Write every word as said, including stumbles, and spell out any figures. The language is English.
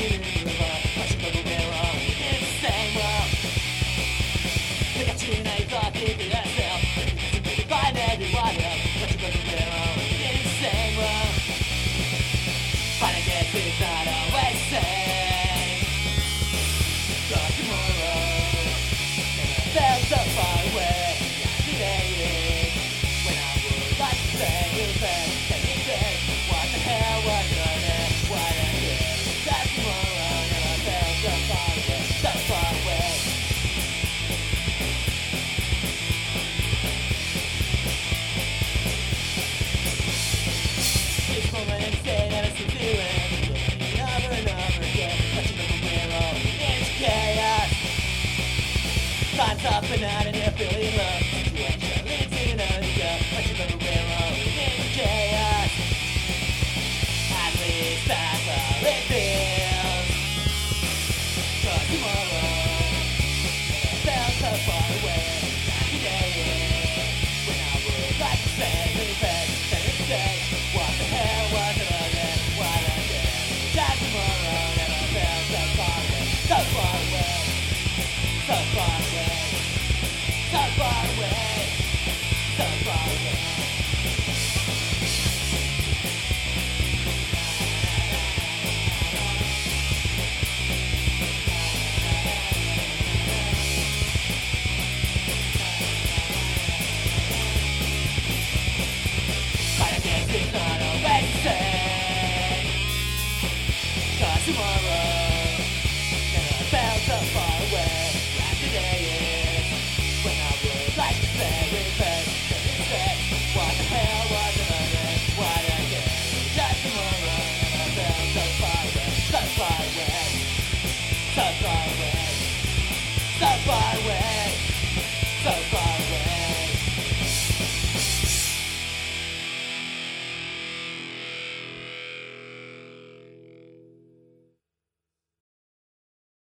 didn't move on. Watching the mirror in the same world. Look at you and I thought you could yourself. You could find everyone else. Watching the mirror in the same world. But I guess it's not always the same. Cause tomorrow felt so far away. Today when I would like to say you said, can you say what the hell was I there? What I did? That tomorrow never felt so far away, so far away. Each moment instead I was doing over and over again, watching the mirror into chaos. Time's up and out and you're feeling low.